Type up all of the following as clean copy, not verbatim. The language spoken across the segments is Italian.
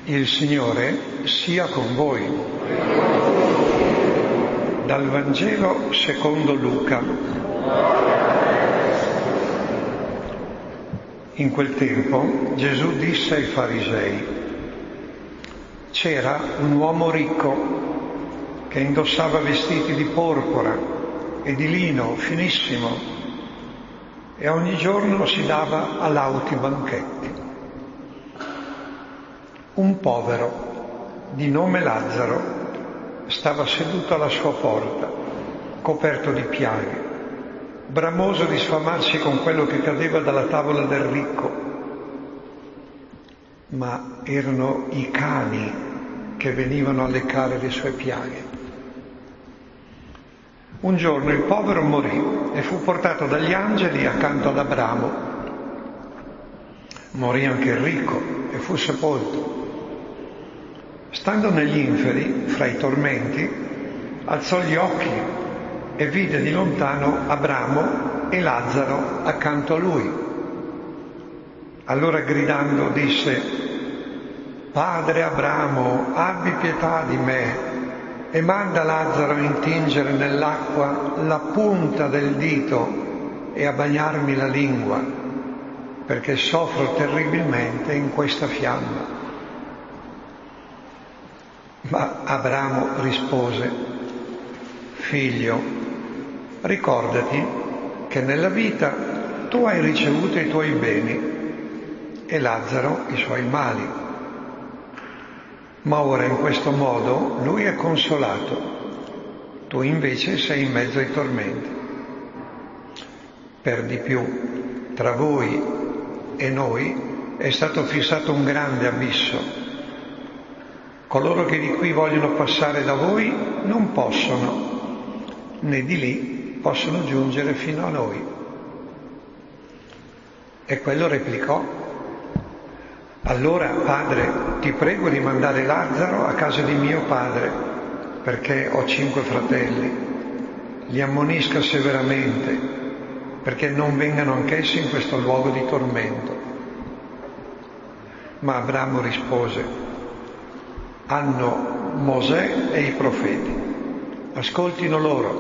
Il Signore sia con voi. Dal Vangelo secondo Luca. In quel tempo Gesù disse ai farisei: c'era un uomo ricco che indossava vestiti di porpora e di lino finissimo e ogni giorno si dava a lauti banchetti. Un povero di nome Lazzaro stava seduto alla sua porta, coperto di piaghe, bramoso di sfamarsi con quello che cadeva dalla tavola del ricco. Ma erano i cani che venivano a leccare le sue piaghe. Un giorno il povero morì e fu portato dagli angeli accanto ad Abramo. Morì anche il ricco e fu sepolto. Stando negli inferi, fra i tormenti, alzò gli occhi e vide di lontano Abramo e Lazzaro accanto a lui. Allora gridando disse: Padre Abramo, abbi pietà di me e manda Lazzaro a intingere nell'acqua la punta del dito e a bagnarmi la lingua, perché soffro terribilmente in questa fiamma. Ma Abramo rispose: Figlio, ricordati che nella vita tu hai ricevuto i tuoi beni e Lazzaro i suoi mali. Ma ora in questo modo lui è consolato, tu invece sei in mezzo ai tormenti. Per di più, tra voi e noi è stato fissato un grande abisso. Coloro che di qui vogliono passare da voi non possono, né di lì possono giungere fino a noi. E quello replicò: allora, padre, ti prego di mandare Lazzaro a casa di mio padre, perché ho 5 fratelli. Li ammonisca severamente, perché non vengano anch'essi in questo luogo di tormento. Ma Abramo rispose: hanno Mosè e i profeti, ascoltino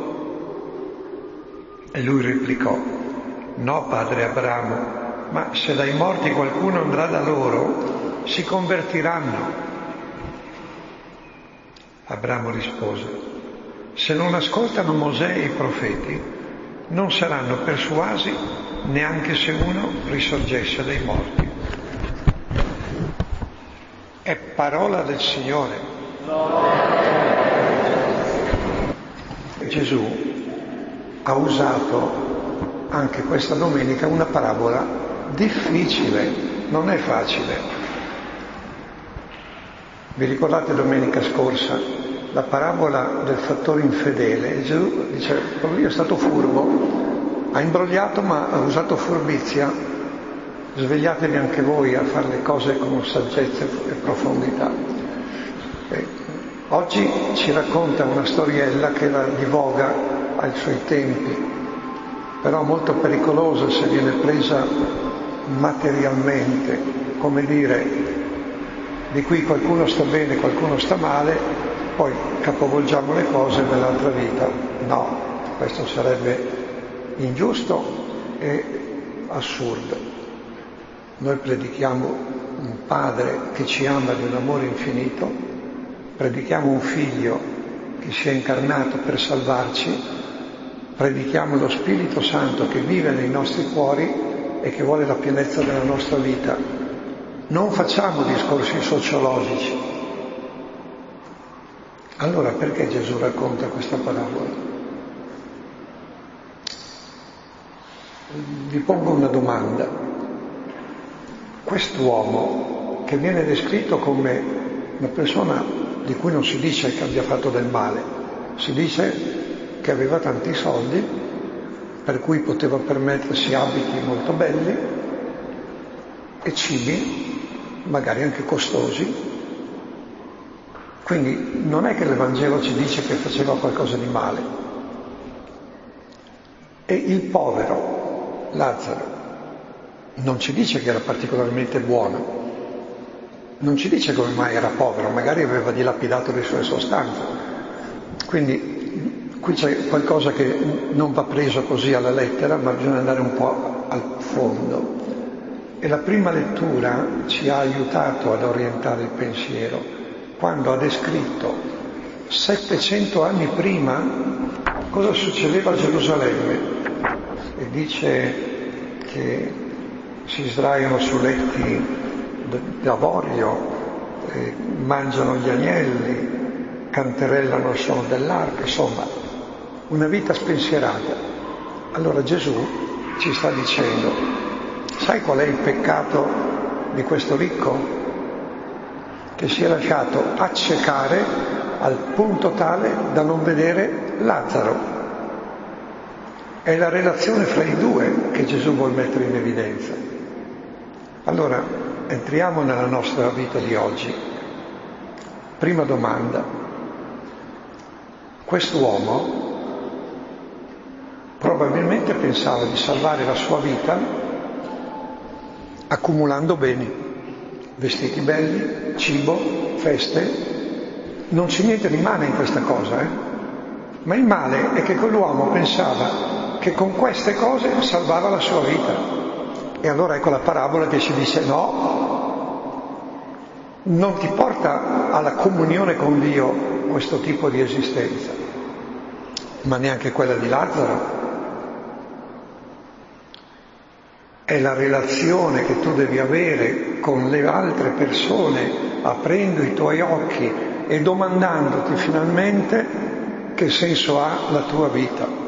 loro. E lui replicò: no, padre Abramo, ma se dai morti qualcuno andrà da loro, si convertiranno. Abramo rispose: se non ascoltano Mosè e i profeti, non saranno persuasi neanche se uno risorgesse dai morti. È parola del Signore. Gesù ha usato anche questa domenica una parabola difficile, non è facile. Vi ricordate domenica scorsa la parabola del fattore infedele? Gesù dice: lui è stato furbo, ha imbrogliato ma ha usato furbizia. Svegliatevi anche voi a fare le cose con saggezza e profondità. Oggi ci racconta una storiella che era di voga ai suoi tempi, però molto pericolosa se viene presa materialmente, come dire, di qui qualcuno sta bene, qualcuno sta male, poi capovolgiamo le cose nell'altra vita. No, questo sarebbe ingiusto e assurdo. Noi predichiamo un Padre che ci ama di un amore infinito, predichiamo un Figlio che si è incarnato per salvarci, predichiamo lo Spirito Santo che vive nei nostri cuori e che vuole la pienezza della nostra vita. Non facciamo discorsi sociologici. Allora perché Gesù racconta questa parabola? Vi pongo una domanda. Quest'uomo, che viene descritto come una persona di cui non si dice che abbia fatto del male, si dice che aveva tanti soldi, per cui poteva permettersi abiti molto belli e cibi, magari anche costosi. Quindi non è che l'Evangelo ci dice che faceva qualcosa di male. E il povero Lazzaro non ci dice che era particolarmente buono, Non ci dice come mai era povero, magari aveva dilapidato le sue sostanze. Quindi qui c'è qualcosa che non va preso così alla lettera, ma bisogna andare un po' al fondo. E la prima lettura ci ha aiutato ad orientare il pensiero, quando ha descritto 700 anni prima cosa succedeva a Gerusalemme. E dice che si sdraiano su letti d'avorio, mangiano gli agnelli, canterellano il suono dell'arpa, insomma, una vita spensierata. Allora Gesù ci sta dicendo: sai qual è il peccato di questo ricco? Che si è lasciato accecare al punto tale da non vedere Lazzaro. È la relazione fra i due che Gesù vuol mettere in evidenza. Allora, entriamo nella nostra vita di oggi. Prima domanda. Quest'uomo probabilmente pensava di salvare la sua vita accumulando beni, vestiti belli, cibo, feste. Non c'è niente di male in questa cosa, ma il male è che quell'uomo pensava che con queste cose salvava la sua vita. E allora ecco la parabola che ci dice: no, non ti porta alla comunione con Dio questo tipo di esistenza, ma neanche quella di Lazzaro. È la relazione che tu devi avere con le altre persone, aprendo i tuoi occhi e domandandoti finalmente che senso ha la tua vita.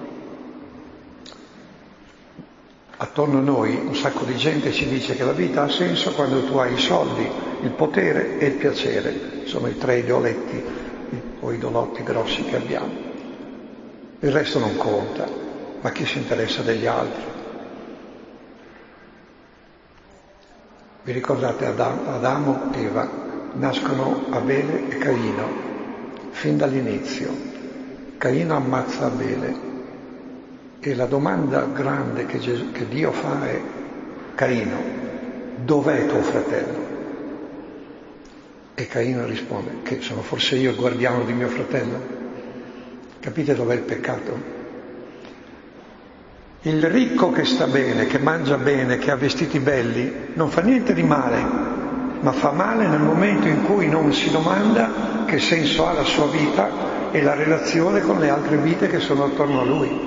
Attorno a noi un sacco di gente ci dice che la vita ha senso quando tu hai i soldi, il potere e il piacere. Sono i tre idioletti o idolotti grossi che abbiamo. Il resto non conta, ma chi si interessa degli altri? Vi ricordate Adamo e Eva? Nascono Abele e Caino, fin dall'inizio. Caino ammazza Abele. E la domanda grande che Dio fa è: Caino, dov'è tuo fratello? E Caino risponde: che sono forse io il guardiano di mio fratello? Capite dov'è il peccato? Il ricco che sta bene, che mangia bene, che ha vestiti belli, non fa niente di male, ma fa male nel momento in cui non si domanda che senso ha la sua vita e la relazione con le altre vite che sono attorno a lui.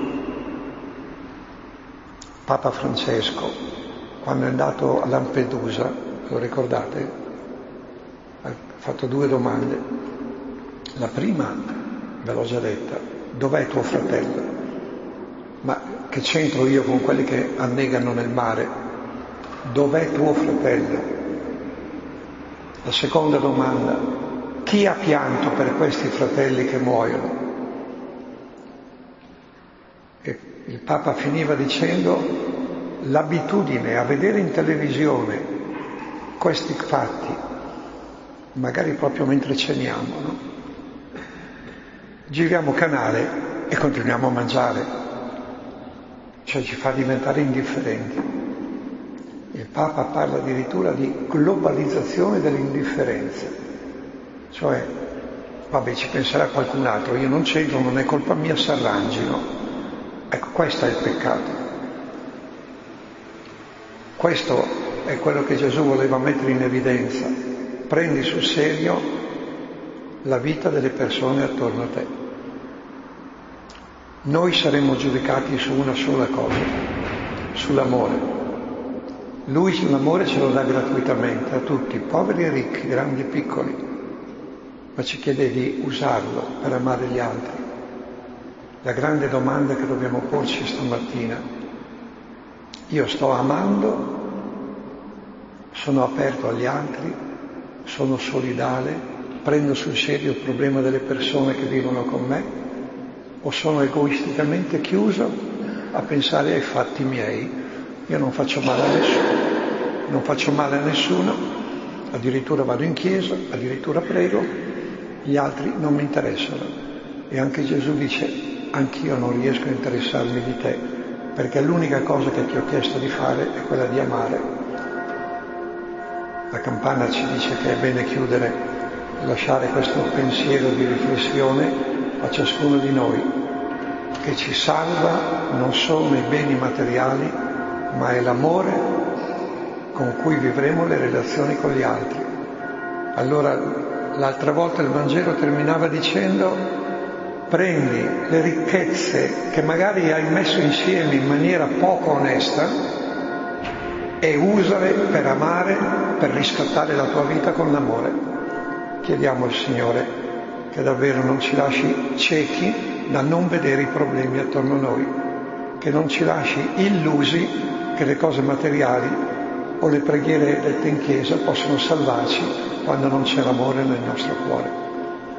Papa Francesco, quando è andato a Lampedusa, lo ricordate? Ha fatto 2 domande. La prima, ve l'ho già detta: dov'è tuo fratello? Ma che c'entro io con quelli che annegano nel mare? Dov'è tuo fratello? La seconda domanda: chi ha pianto per questi fratelli che muoiono? E il Papa finiva dicendo: l'abitudine a vedere in televisione questi fatti, magari proprio mentre ceniamo, no? Giriamo canale e continuiamo a mangiare. Cioè ci fa diventare indifferenti. Il Papa parla addirittura di globalizzazione dell'indifferenza. Cioè, vabbè, ci penserà qualcun altro, io non c'entro, non è colpa mia, s'arrangino. Ecco, questo è il peccato. Questo è quello che Gesù voleva mettere in evidenza. Prendi sul serio la vita delle persone attorno a te. Noi saremmo giudicati su una sola cosa, sull'amore. Lui l'amore ce lo dà gratuitamente a tutti, poveri e ricchi, grandi e piccoli, ma ci chiede di usarlo per amare gli altri. La grande domanda che dobbiamo porci stamattina: io sto amando, sono aperto agli altri, sono solidale, prendo sul serio il problema delle persone che vivono con me, o sono egoisticamente chiuso a pensare ai fatti miei? Io non faccio male a nessuno, addirittura vado in chiesa, addirittura prego, gli altri non mi interessano. E anche Gesù dice: anch'io non riesco a interessarmi di te, perché l'unica cosa che ti ho chiesto di fare è quella di amare. La campana ci dice che è bene chiudere, lasciare questo pensiero di riflessione a ciascuno di noi, che ci salva non sono i beni materiali, ma è l'amore con cui vivremo le relazioni con gli altri. Allora, l'altra volta il Vangelo terminava dicendo: prendi le ricchezze che magari hai messo insieme in maniera poco onesta e usale per amare, per riscattare la tua vita con l'amore. Chiediamo al Signore che davvero non ci lasci ciechi da non vedere i problemi attorno a noi, che non ci lasci illusi che le cose materiali o le preghiere dette in chiesa possono salvarci quando non c'è l'amore nel nostro cuore.